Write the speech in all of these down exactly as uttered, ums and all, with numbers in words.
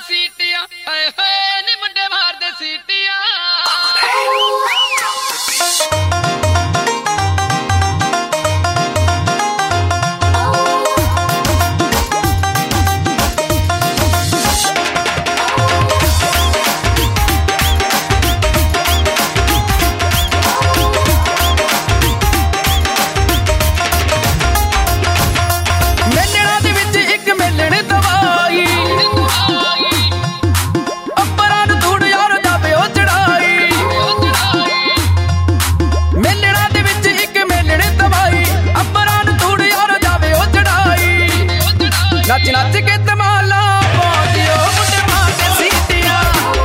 ਸੀਟੀਆਂ ਆਏ ਹੋਏ ਨੀ ਮੁੰਡੇ ਮਾਰਦੇ ਸੀਟੀਆਂ नच नच के तमाला पादियो मुंडे मारते सीटियां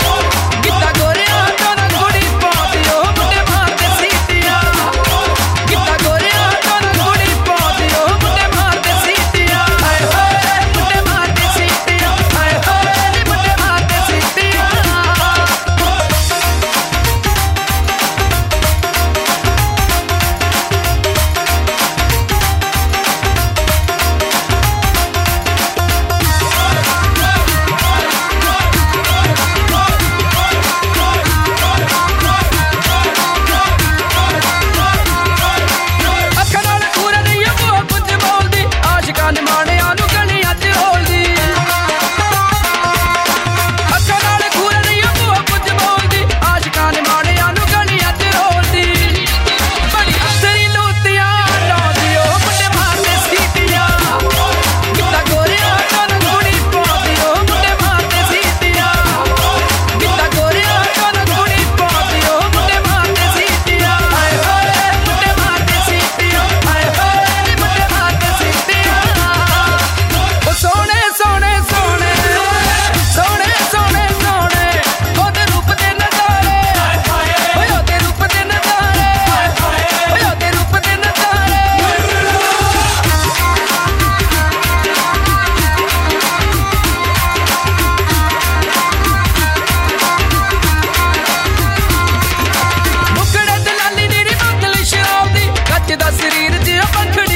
गिद्धा गोरिया तो ना कुड़ी पादियो मुंडे मारते सीटियां गिद्धा गोरिया तो ना कुड़ी पादियो मुंडे मारते सीटियां हाय हाय मुंडे मारते सीटियां हाय हाय नी मुंडे मारते सीटियां ਦਾ ਸਰੀਰ ਜਿਹਾ ਪੰਖੜੀ